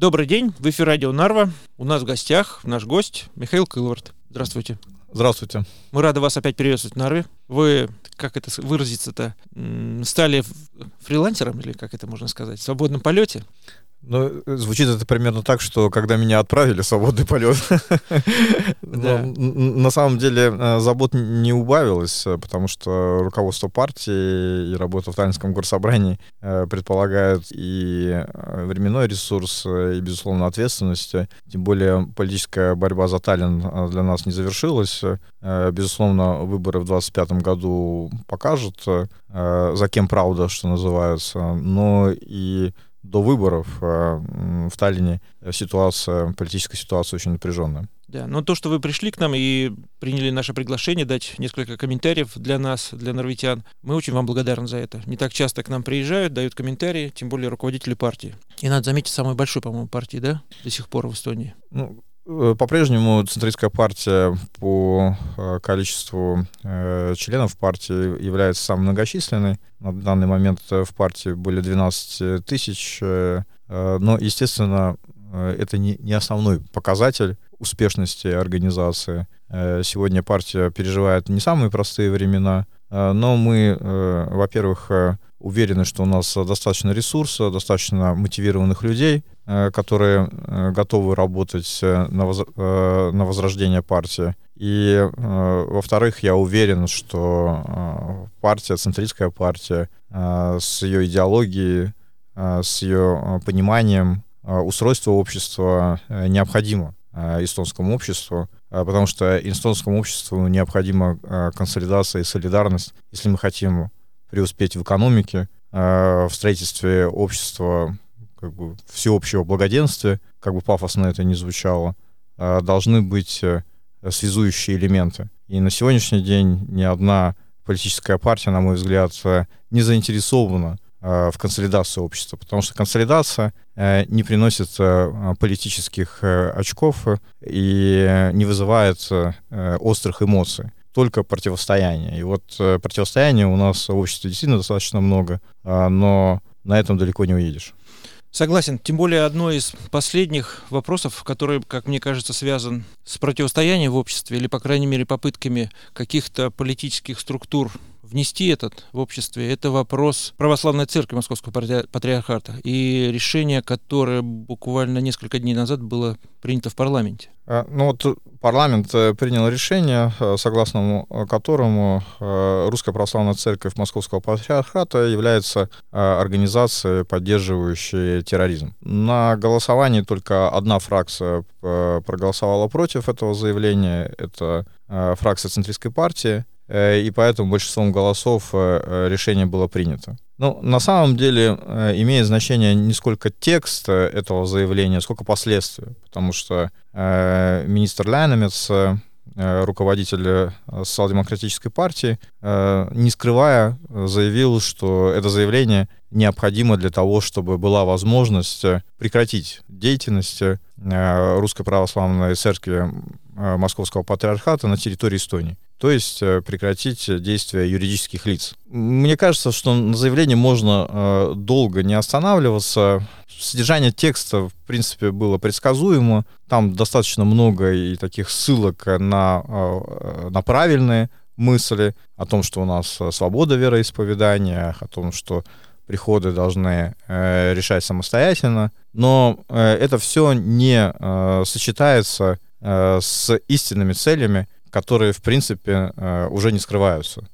Добрый день, в эфире радио Нарва. У нас в гостях наш гость Михаил Кылвард. Здравствуйте. Здравствуйте. Мы рады вас опять приветствовать в Нарве. Вы, как это выразиться-то, стали фрилансером, или как это можно сказать, в свободном полете? Ну, звучит это примерно так, что когда меня отправили в свободный полет, на самом деле забот не убавилось, потому что руководство партии и работа в Таллинском горсобрании предполагает и временной ресурс, и, безусловно, ответственность. Тем более политическая борьба за Таллин для нас не завершилась. Безусловно, выборы в 2025 году покажут, за кем правда, что называется, но и до выборов в Таллине политическая ситуация очень напряженная. Да, но то, что вы пришли к нам и приняли наше приглашение дать несколько комментариев для нас, для нарвитян, мы очень вам благодарны за это. Не так часто к нам приезжают, дают комментарии, тем более руководители партии. И надо заметить, самой большой, по-моему, партии, да, до сих пор в Эстонии? По-прежнему центристская партия по количеству членов партии является самой многочисленной. На данный момент в партии более 12 тысяч, но, естественно, это не основной показатель успешности организации. Сегодня партия переживает не самые простые времена, но мы, во-первых, уверены, что у нас достаточно ресурса, достаточно мотивированных людей, которые готовы работать на возрождение партии. И, во-вторых, я уверен, что партия, центристская партия, с ее идеологией, с ее пониманием устройства общества необходима эстонскому обществу, потому что эстонскому обществу необходима консолидация и солидарность, если мы хотим преуспеть в экономике, в строительстве общества, как бы всеобщего благоденствия, как бы пафосно это ни звучало, должны быть связующие элементы. И на сегодняшний день ни одна политическая партия, на мой взгляд, не заинтересована в консолидации общества, потому что консолидация не приносит политических очков и не вызывает острых эмоций. Только противостояние. И вот противостояния у нас в обществе действительно достаточно много, но на этом далеко не уедешь. Согласен. Тем более одно из последних вопросов, который, как мне кажется, связан с противостоянием в обществе, или, по крайней мере, попытками каких-то политических структур внести этот в обществе, это вопрос православной церкви Московского патриархата и решение, которое буквально несколько дней назад было принято в парламенте. Парламент принял решение, согласно которому Русская Православная Церковь Московского Патриархата является организацией, поддерживающей терроризм. На голосовании только одна фракция проголосовала против этого заявления, это фракция центристской партии, и поэтому большинством голосов решение было принято. На самом деле имеет значение не сколько текст этого заявления, сколько последствия, потому что министр Лайнемец, руководитель социал-демократической партии, не скрывая, заявил, что это заявление необходимо для того, чтобы была возможность прекратить деятельность Русской Православной Церкви Московского Патриархата на территории Эстонии. То есть прекратить действия юридических лиц. Мне кажется, что на заявлении можно долго не останавливаться. Содержание текста, в принципе, было предсказуемо. Там достаточно много и таких ссылок на правильные мысли о том, что у нас свобода вероисповедания, о том, что приходы должны решать самостоятельно. Но это все не сочетается с истинными целями, которые, в принципе, уже не скрываются.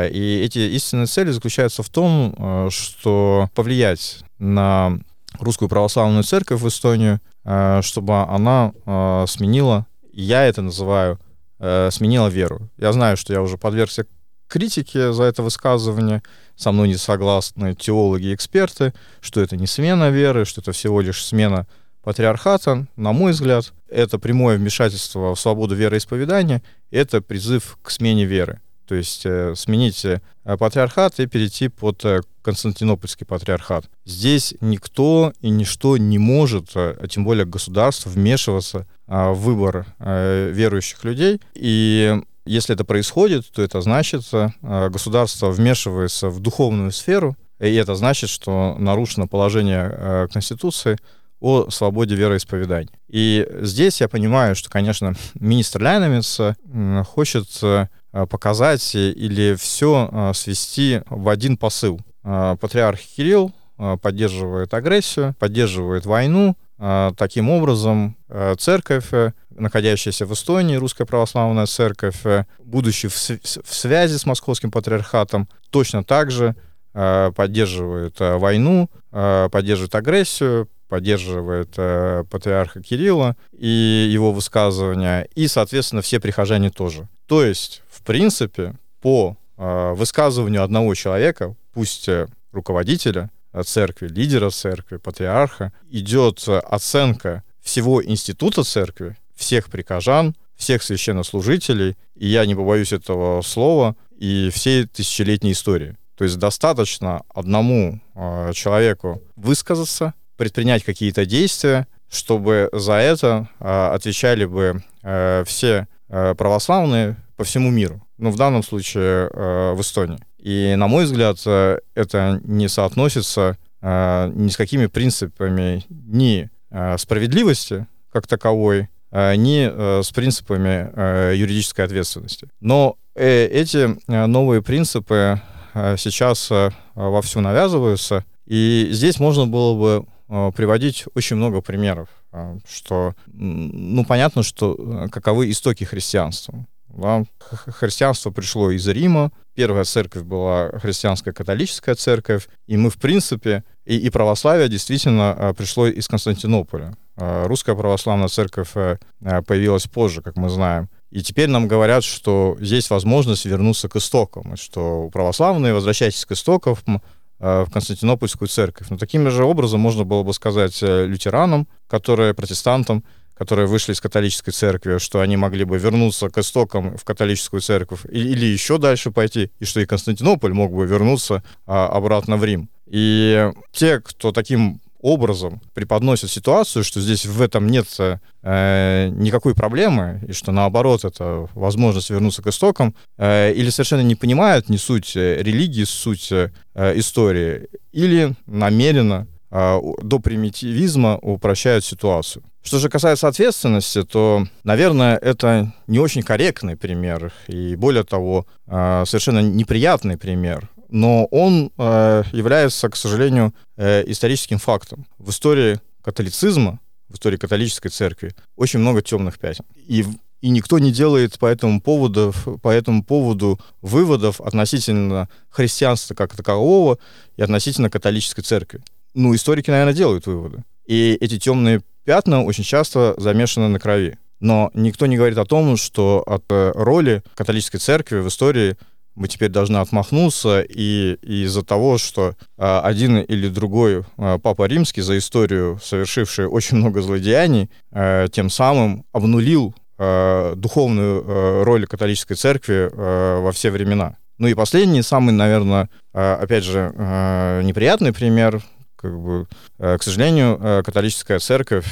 И эти истинные цели заключаются в том, что повлиять на Русскую Православную Церковь в Эстонию, чтобы она сменила, я это называю, сменила веру. Я знаю, что я уже подвергся критике за это высказывание, со мной не согласны теологи и эксперты, что это не смена веры, что это всего лишь смена патриархата. На мой взгляд, это прямое вмешательство в свободу вероисповедания, это призыв к смене веры. То есть сменить патриархат и перейти под Константинопольский патриархат. Здесь никто и ничто не может, а тем более государство, вмешиваться в выбор верующих людей. И если это происходит, то это значит, государство вмешивается в духовную сферу, и это значит, что нарушено положение Конституции о свободе вероисповедания. И здесь я понимаю, что, конечно, министр Ляйнамец хочет показать или все свести в один посыл. Патриарх Кирилл поддерживает агрессию, поддерживает войну. Таким образом, церковь, находящаяся в Эстонии, Русская Православная Церковь, будучи в связи с Московским Патриархатом, точно так же поддерживает войну, поддерживает агрессию, поддерживает патриарха Кирилла и его высказывания, и, соответственно, все прихожане тоже. То есть, в принципе, по высказыванию одного человека, пусть руководителя церкви, лидера церкви, патриарха, идет оценка всего института церкви, всех прихожан, всех священнослужителей, и я не побоюсь этого слова, и всей тысячелетней истории. То есть достаточно одному человеку высказаться, предпринять какие-то действия, чтобы за это отвечали бы все православные по всему миру. Ну, в данном случае в Эстонии. И, на мой взгляд, это не соотносится ни с какими принципами ни справедливости как таковой, ни с принципами юридической ответственности. Но эти новые принципы сейчас вовсю навязываются, и здесь можно было бы приводить очень много примеров, что, ну, понятно, что каковы истоки христианства. Да? Христианство пришло из Рима, первая церковь была христианская католическая церковь, и мы, в принципе, и православие действительно пришло из Константинополя. Русская православная церковь появилась позже, как мы знаем. И теперь нам говорят, что есть возможность вернуться к истокам, что православные, возвращайтесь к истокам, в Константинопольскую церковь. Но таким же образом можно было бы сказать лютеранам, протестантам, которые вышли из католической церкви, что они могли бы вернуться к истокам в католическую церковь или еще дальше пойти, и что и Константинополь мог бы вернуться обратно в Рим. И те, кто таким образом преподносит ситуацию, что здесь в этом нет никакой проблемы, и что наоборот это возможность вернуться к истокам, или совершенно не понимают ни суть религии, суть истории, или намеренно до примитивизма упрощают ситуацию. Что же касается ответственности, то, наверное, это не очень корректный пример, и более того, совершенно неприятный пример. Но он является, к сожалению, историческим фактом. В истории католицизма, в истории католической церкви очень много темных пятен. И никто не делает по этому поводу выводов относительно христианства как такового и относительно католической церкви. Ну, историки, наверное, делают выводы. И эти темные пятна очень часто замешаны на крови. Но никто не говорит о том, что от роли католической церкви в истории мы теперь должны отмахнуться, и из-за того, что один или другой Папа Римский за историю, совершивший очень много злодеяний, тем самым обнулил духовную роль католической церкви во все времена. Ну и последний, самый, наверное, опять же, неприятный пример, к сожалению, католическая церковь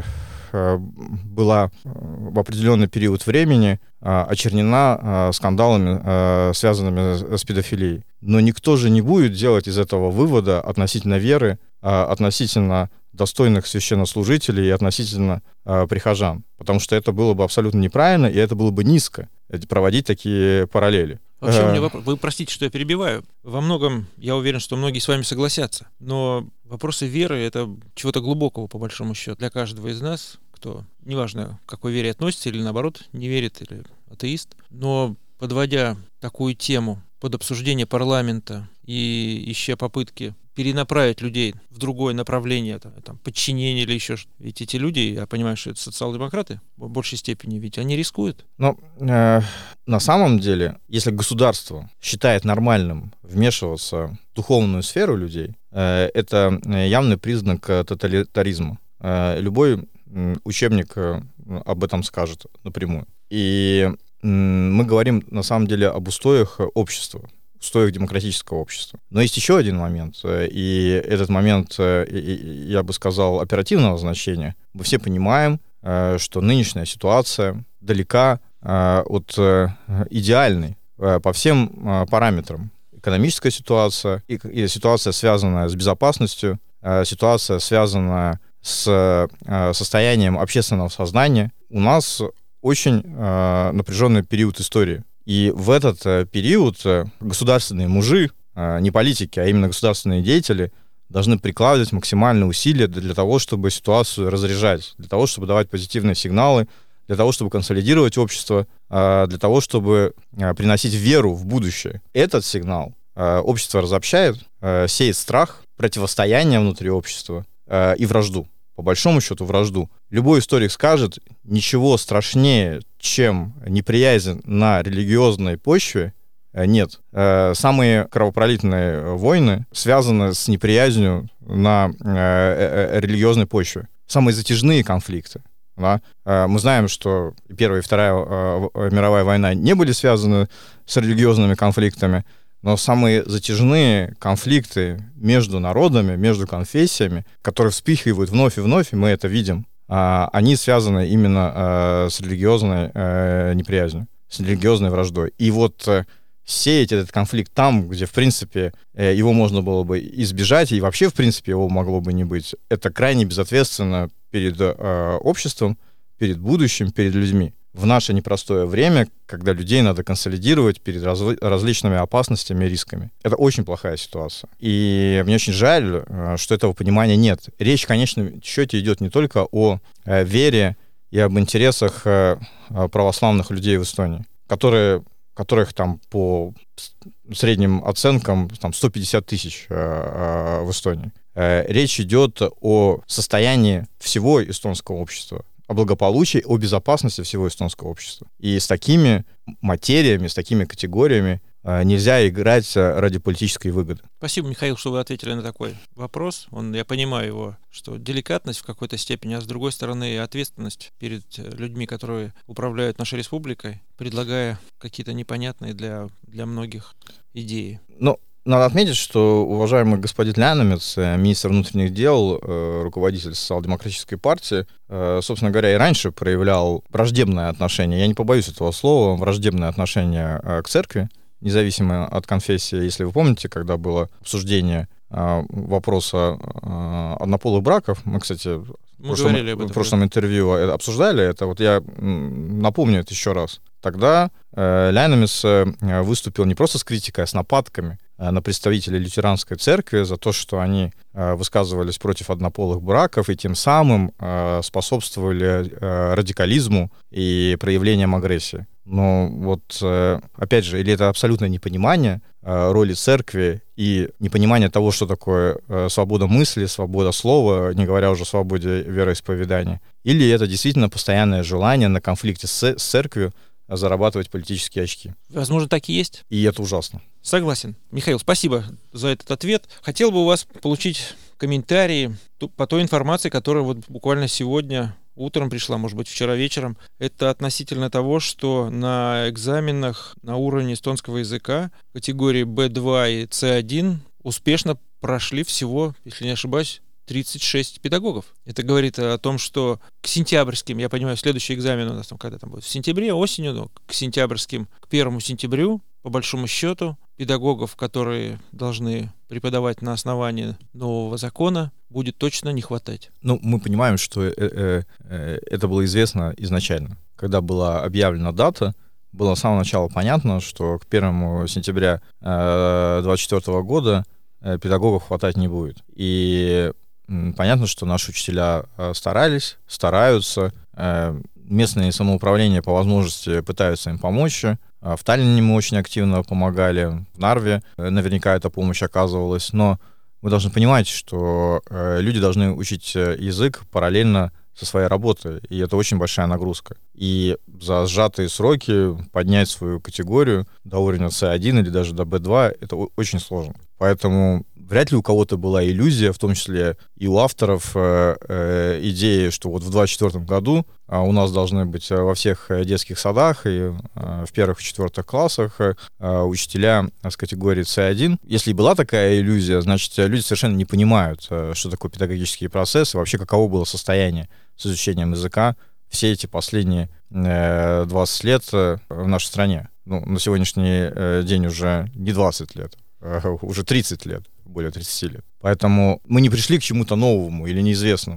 была в определенный период времени очернена скандалами, связанными с педофилией. Но никто же не будет делать из этого вывода относительно веры, относительно достойных священнослужителей и относительно прихожан. Потому что это было бы абсолютно неправильно, и это было бы низко, проводить такие параллели. Вообще, у меня вопрос. Вы простите, что я перебиваю. Во многом, я уверен, что многие с вами согласятся. Но вопросы веры — это чего-то глубокого, по большому счету, для каждого из нас, кто, неважно, к какой вере относится, или наоборот, не верит, или атеист. Но подводя такую тему под обсуждение парламента и ища попытки перенаправить людей в другое направление, там, подчинение или еще что-то. Ведь эти люди, я понимаю, что это социал-демократы в большей степени, ведь они рискуют. Но на самом деле, если государство считает нормальным вмешиваться в духовную сферу людей, это явный признак тоталитаризма. Любой учебник об этом скажет напрямую. И мы говорим на самом деле об устоях общества, устоях демократического общества. Но есть еще один момент, и этот момент, я бы сказал, оперативного значения. Мы все понимаем, что нынешняя ситуация далека от идеальной по всем параметрам. Экономическая ситуация, и ситуация, связанная с безопасностью, ситуация, связанная с состоянием общественного сознания. У нас очень напряженный период истории. И в этот период государственные мужи, не политики, а именно государственные деятели, должны прикладывать максимальные усилия для того, чтобы ситуацию разряжать, для того, чтобы давать позитивные сигналы, для того, чтобы консолидировать общество, для того, чтобы приносить веру в будущее. Этот сигнал общество разобщает, сеет страх, противостояние внутри общества и вражду. По большому счету, вражду. Любой историк скажет, ничего страшнее, чем неприязнь на религиозной почве, нет. Самые кровопролитные войны связаны с неприязнью на религиозной почве. Самые затяжные конфликты. Да? Мы знаем, что Первая и Вторая мировая война не были связаны с религиозными конфликтами, но самые затяжные конфликты между народами, между конфессиями, которые вспыхивают вновь и вновь, и мы это видим, они связаны именно с религиозной неприязнью, с религиозной враждой. И вот сеять этот конфликт там, где, в принципе, его можно было бы избежать, и вообще, в принципе, его могло бы не быть, это крайне безответственно перед обществом, перед будущим, перед людьми. В наше непростое время, когда людей надо консолидировать перед различными опасностями и рисками. Это очень плохая ситуация. И мне очень жаль, что этого понимания нет. Речь, в конечном счете, идет не только о вере и об интересах православных людей в Эстонии, которых там по средним оценкам там 150 тысяч в Эстонии. Речь идет о состоянии всего эстонского общества, о благополучии, о безопасности всего эстонского общества. И с такими материями, с такими категориями нельзя играть ради политической выгоды. Спасибо, Михаил, что вы ответили на такой вопрос. Я понимаю его, что деликатность в какой-то степени, а с другой стороны ответственность перед людьми, которые управляют нашей республикой, предлагая какие-то непонятные для многих идеи. Надо отметить, что уважаемый господин Ляномец, министр внутренних дел, руководитель социал-демократической партии, собственно говоря, и раньше проявлял враждебное отношение, я не побоюсь этого слова, враждебное отношение к церкви, независимо от конфессии. Если вы помните, когда было обсуждение вопроса однополых браков, мы, кстати, в прошлом интервью обсуждали это, вот я напомню это еще раз. Тогда Ляномец выступил не просто с критикой, а с нападками на представителей лютеранской церкви за то, что они высказывались против однополых браков и тем самым способствовали радикализму и проявлениям агрессии. Но вот, опять же, или это абсолютное непонимание роли церкви и непонимание того, что такое свобода мысли, свобода слова, не говоря уже о свободе вероисповедания, или это действительно постоянное желание на конфликте с церковью зарабатывать политические очки. Возможно, так и есть. И это ужасно. Согласен. Михаил, спасибо за этот ответ. Хотел бы у вас получить комментарии по той информации, которая вот буквально сегодня утром пришла, может быть, вчера вечером. Это относительно того, что на экзаменах на уровне эстонского языка категории B2 и C1 успешно прошли всего, если не ошибаюсь, 36 педагогов. Это говорит о том, что к сентябрьским, я понимаю, следующий экзамен у нас там когда там будет? В сентябре, осенью, но к сентябрьским, к 1 сентябрю, по большому счету, педагогов, которые должны преподавать на основании нового закона, будет точно не хватать. Мы понимаем, что это было известно изначально. Когда была объявлена дата, было с самого начала понятно, что к 1 сентября 2024 года педагогов хватать не будет. И понятно, что наши учителя стараются, местные самоуправления по возможности пытаются им помочь. В Таллине мы очень активно помогали, в Нарве наверняка эта помощь оказывалась, но вы должны понимать, что люди должны учить язык параллельно со своей работой, и это очень большая нагрузка. И за сжатые сроки поднять свою категорию до уровня C1 или даже до B2 — это очень сложно. Поэтому вряд ли у кого-то была иллюзия, в том числе и у авторов, идеи, что вот в 2024 году у нас должны быть во всех детских садах и в первых и четвертых классах учителя с категории C1. Если и была такая иллюзия, значит, люди совершенно не понимают, что такое педагогический процесс и вообще каково было состояние с изучением языка все эти последние 20 лет в нашей стране. На сегодняшний день уже не 20 лет, уже 30 лет, более 30 лет. Поэтому мы не пришли к чему-то новому или неизвестному. Мы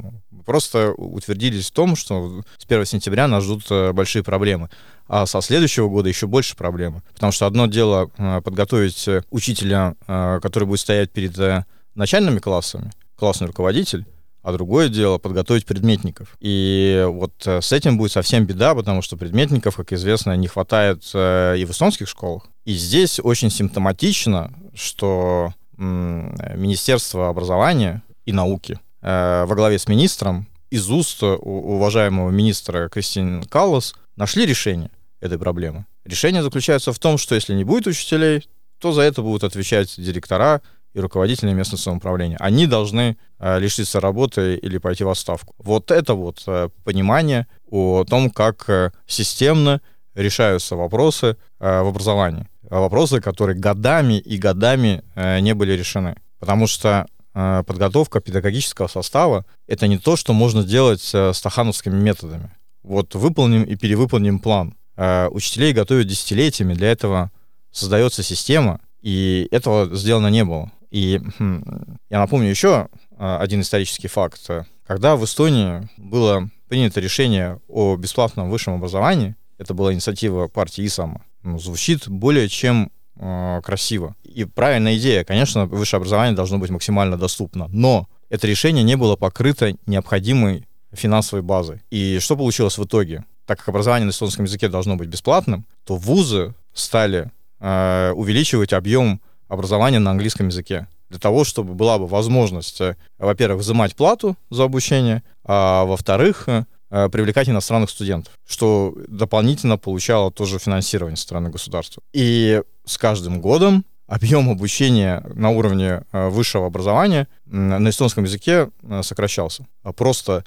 просто утвердились в том, что с 1 сентября нас ждут большие проблемы. А со следующего года еще больше проблемы. Потому что одно дело подготовить учителя, который будет стоять перед начальными классами, классный руководитель, а другое дело подготовить предметников. И вот с этим будет совсем беда, потому что предметников, как известно, не хватает и в эстонских школах. И здесь очень симптоматично, что Министерство образования и науки во главе с министром из уст уважаемого министра Кристин Каллас нашли решение этой проблемы. Решение заключается в том, что если не будет учителей, то за это будут отвечать директора и руководители местного самоуправления. Они должны лишиться работы или пойти в отставку. Вот это вот понимание о том, как системно решаются вопросы в образовании. Вопросы, которые годами и годами не были решены. Потому что подготовка педагогического состава — это не то, что можно делать стахановскими методами. Вот выполним и перевыполним план. Учителей готовят десятилетиями, для этого создается система, и этого сделано не было. И я напомню еще один исторический факт. Когда в Эстонии было принято решение о бесплатном высшем образовании, это была инициатива партии ИСАМа, звучит более чем красиво. И правильная идея, конечно, высшее образование должно быть максимально доступно, но это решение не было покрыто необходимой финансовой базой. И что получилось в итоге? Так как образование на эстонском языке должно быть бесплатным, то вузы стали увеличивать объем образования на английском языке, для того, чтобы была бы возможность, во-первых, взимать плату за обучение, а во-вторых, привлекать иностранных студентов, что дополнительно получало тоже финансирование со стороны государства. И с каждым годом объем обучения на уровне высшего образования на эстонском языке сокращался. Просто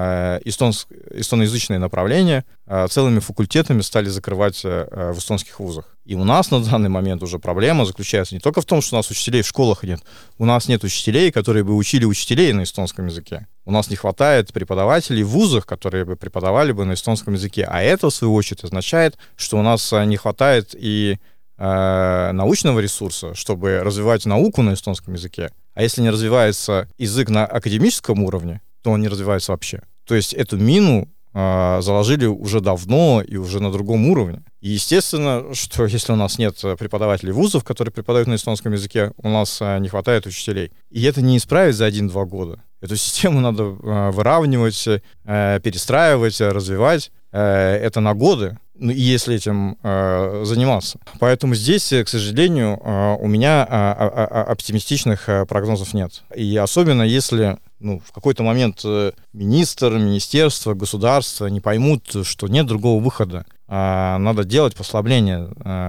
эстоноязычные направления целыми факультетами стали закрывать в эстонских вузах. И у нас на данный момент уже проблема заключается не только в том, что у нас учителей в школах нет. У нас нет учителей, которые бы учили учителей на эстонском языке. У нас не хватает преподавателей в вузах, которые бы преподавали бы на эстонском языке. А это, в свою очередь, означает, что у нас не хватает и научного ресурса, чтобы развивать науку на эстонском языке. А если не развивается язык на академическом уровне, то он не развивается вообще. То есть эту мину заложили уже давно и уже на другом уровне. И естественно, что если у нас нет преподавателей вузов, которые преподают на эстонском языке, у нас не хватает учителей. И это не исправить за 1-2 года. Эту систему надо выравнивать, перестраивать, развивать. Это на годы, если этим заниматься. Поэтому здесь, к сожалению, у меня оптимистичных прогнозов нет. И особенно если в какой-то момент министерство, государство не поймут, что нет другого выхода. Надо делать послабление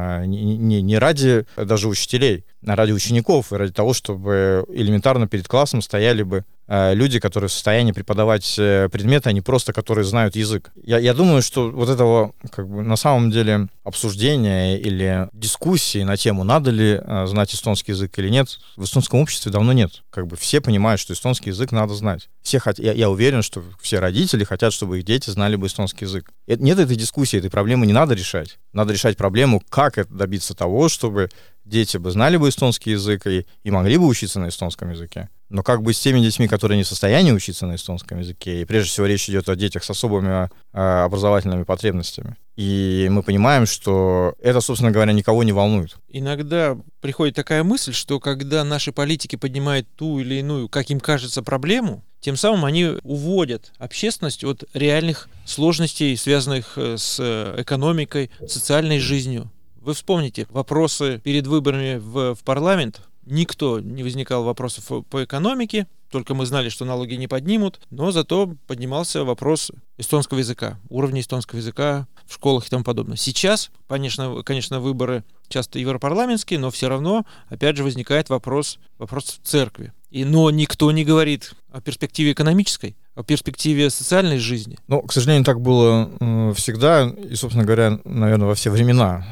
не ради даже учителей, а ради учеников и ради того, чтобы элементарно перед классом стояли бы люди, которые в состоянии преподавать предметы, а не просто которые знают язык. Я думаю, что вот этого на самом деле обсуждения или дискуссии на тему, надо ли знать эстонский язык или нет, в эстонском обществе давно нет. Все понимают, что эстонский язык надо знать. Я уверен, что все родители хотят, чтобы их дети знали бы эстонский язык. Нет этой дискуссии, этой проблемы не надо решать. Надо решать проблему, как добиться того, чтобы дети бы знали бы эстонский язык и могли бы учиться на эстонском языке. Но как быть с теми детьми, которые не в состоянии учиться на эстонском языке? И прежде всего речь идет о детях с особыми образовательными потребностями. И мы понимаем, что это, собственно говоря, никого не волнует. Иногда приходит такая мысль, что когда наши политики поднимают ту или иную, как им кажется, проблему, тем самым они уводят общественность от реальных сложностей, связанных с экономикой, социальной жизнью. Вы вспомните вопросы перед выборами в парламент. Никто не возникал вопросов по экономике, только мы знали, что налоги не поднимут, но зато поднимался вопрос эстонского языка, уровня эстонского языка в школах и тому подобное. Сейчас, конечно, выборы часто европарламентские, но все равно, опять же, возникает вопрос в церкви. Но никто не говорит о перспективе экономической, о перспективе социальной жизни. К сожалению, так было всегда, и, собственно говоря, наверное, во все времена.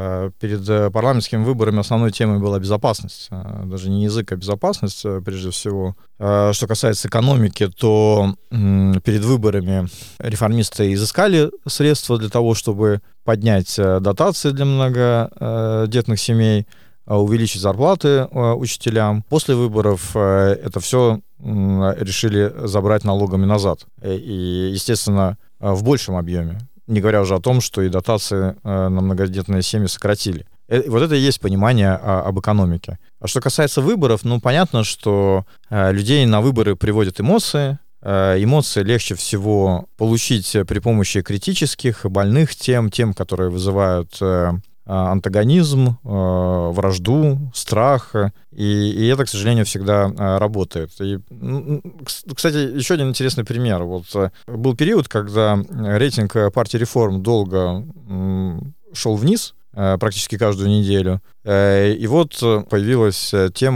Перед парламентскими выборами основной темой была безопасность. Даже не язык, а безопасность, прежде всего. Что касается экономики, то перед выборами реформисты изыскали средства для того, чтобы поднять дотации для многодетных семей, увеличить зарплаты учителям. После выборов это все решили забрать налогами назад. И, естественно, в большем объеме. Не говоря уже о том, что и дотации на многодетные семьи сократили. Вот это и есть понимание об экономике. А что касается выборов, понятно, что людей на выборы приводят эмоции. Эмоции легче всего получить при помощи критических, больных тем, которые вызывают антагонизм, вражду, страх. И это, к сожалению, всегда работает. И, кстати, еще один интересный пример. Вот был период, когда рейтинг партии «Реформ» долго шел вниз, практически каждую неделю. И вот появилась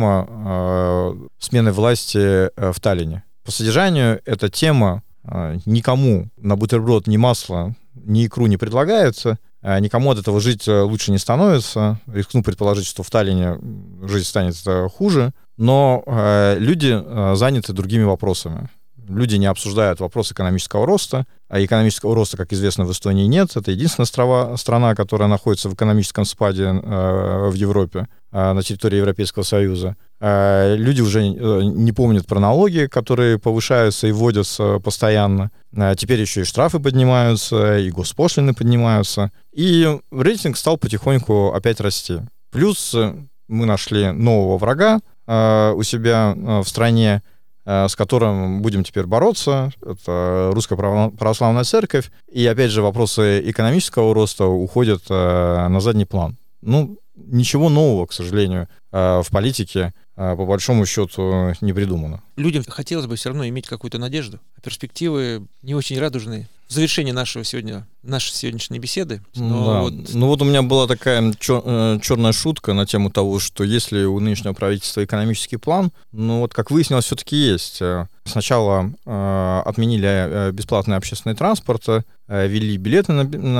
тема смены власти в Таллине. По содержанию эта тема никому на бутерброд ни масла, ни икру не предлагается, никому от этого жить лучше не становится. Рискну предположить, что в Таллине жизнь станет хуже, но люди заняты другими вопросами. Люди не обсуждают вопрос экономического роста, а экономического роста, как известно, в Эстонии нет. Это единственная страна, которая находится в экономическом спаде в Европе, на территории Европейского Союза. Люди уже не помнят про налоги, которые повышаются и вводятся постоянно. Теперь еще и штрафы поднимаются, и госпошлины поднимаются. И рейтинг стал потихоньку опять расти. Плюс мы нашли нового врага у себя в стране, с которым будем теперь бороться. Это Русская Православная Церковь. И, опять же, вопросы экономического роста уходят на задний план. Ничего нового, к сожалению, в политике, по большому счету, не придумано. Людям хотелось бы все равно иметь какую-то надежду. Перспективы не очень радужные. В завершении нашей сегодняшней беседы. Вот у меня была такая черная шутка на тему того, что если у нынешнего правительства экономический план, как выяснилось, все-таки есть. Сначала отменили бесплатный общественный транспорт, ввели билеты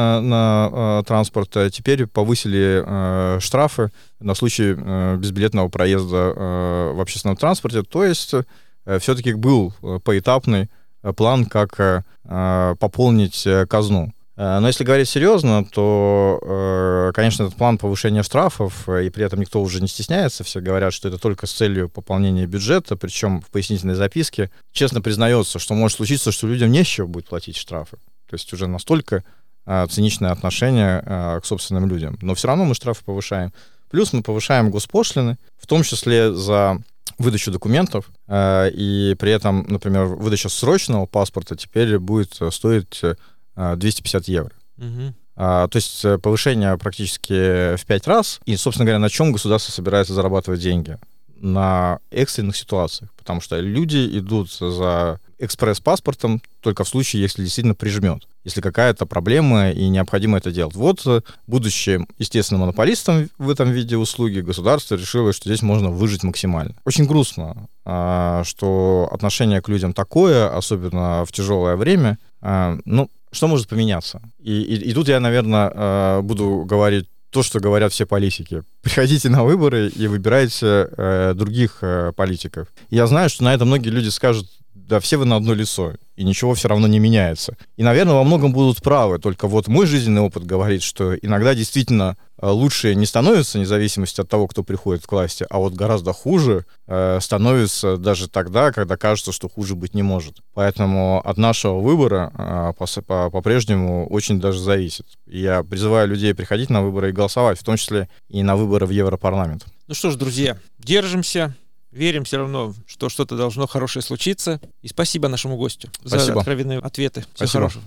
на транспорт, теперь повысили штрафы на случай безбилетного проезда в общественном транспорте. То есть все-таки был поэтапный план, как пополнить казну. Но если говорить серьезно, то, конечно, этот план повышения штрафов, и при этом никто уже не стесняется, все говорят, что это только с целью пополнения бюджета, причем в пояснительной записке честно признается, что может случиться, что людям не с чего будет платить штрафы. То есть уже настолько циничное отношение к собственным людям. Но все равно мы штрафы повышаем. Плюс мы повышаем госпошлины, в том числе за выдачу документов, и при этом, например, выдача срочного паспорта теперь будет стоить 250 евро. То есть повышение практически в 5 раз. И, собственно говоря, на чем государство собирается зарабатывать деньги? На экстренных ситуациях. Потому что люди идут за экспресс-паспортом только в случае, если действительно прижмет. Если какая-то проблема и необходимо это делать. Вот, будучи, естественно, монополистом в этом виде услуги, государство решило, что здесь можно выжить максимально. Очень грустно, что отношение к людям такое, особенно в тяжелое время. Что может поменяться? И тут я, наверное, буду говорить то, что говорят все политики. Приходите на выборы и выбирайте других политиков. Я знаю, что на это многие люди скажут: да все вы на одно лицо, и ничего все равно не меняется. И, наверное, во многом будут правы, только вот мой жизненный опыт говорит, что иногда действительно лучше не становится, вне зависимости от того, кто приходит к власти, а вот гораздо хуже становится даже тогда, когда кажется, что хуже быть не может. Поэтому от нашего выбора по-прежнему очень даже зависит. И я призываю людей приходить на выборы и голосовать, в том числе и на выборы в Европарламент. Ну что ж, друзья, держимся. Верим все равно, что что-то должно хорошее случиться. И спасибо нашему гостю за откровенные ответы. Всего хорошего.